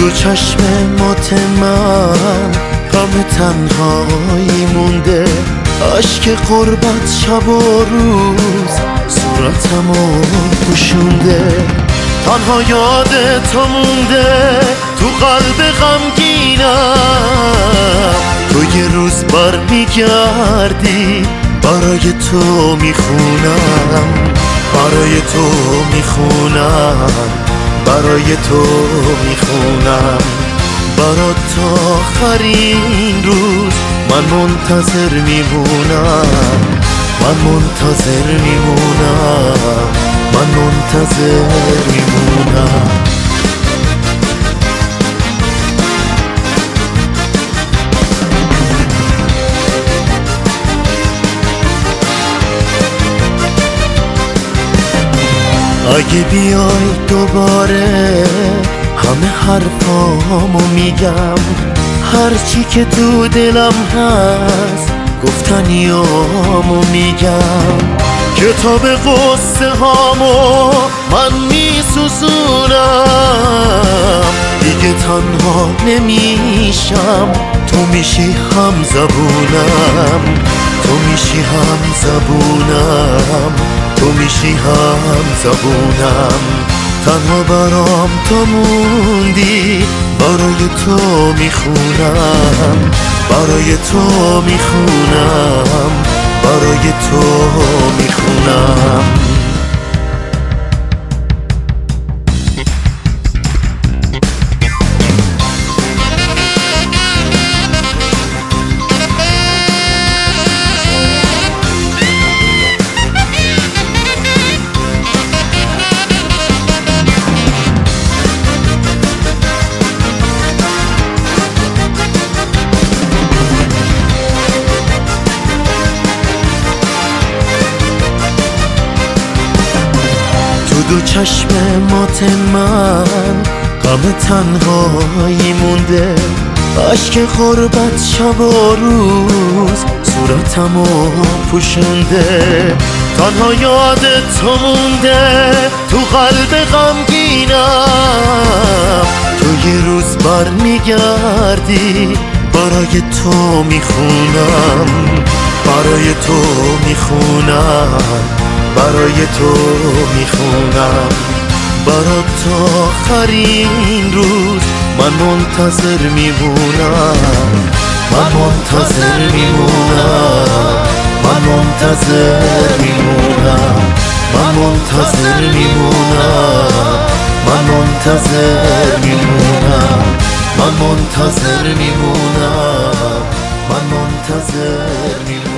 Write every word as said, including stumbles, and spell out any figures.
دو چشم مات من غم تنهایی مونده، اشک غربت شب و روز صورتمو پوشونده. تنها یاد تو مونده تو قلب غمگینم، تو یه روز بر میگردی برای تو میخونم، برای تو میخونم، برای تو میخونم. برات تا آخرین روز من منتظر میمونم، من منتظر میمونم، من منتظر میمونم. اگه بیای دوباره همه حرفامو میگم، هرچی که تو دلم هست گفتنیامو میگم. کتاب قصه هامو من میسوزونم، دیگه تنها نمیشم، تو میشی هم زبونم، تو میشی هم زبونم، تو میشی هم زبونم. تنها برام تو موندی، برای تو میخونم، برای تو میخونم، برای تو میخونم. دو چشم مات من غم تنهایی مونده، اشک غربت شب و روز صورتمو پوشونده. تنها یاد تو مونده تو قلب غمگینم، تو یه روز بر میگردی برای تو میخونم، برای تو میخونم، برای تو میخونم. برات تا آخرین روز من منتظر میمونم، من منتظر میمونم، من منتظر میمونم، من منتظر میمونم، من منتظر میمونم، من منتظر میمونم، من منتظر میمونم.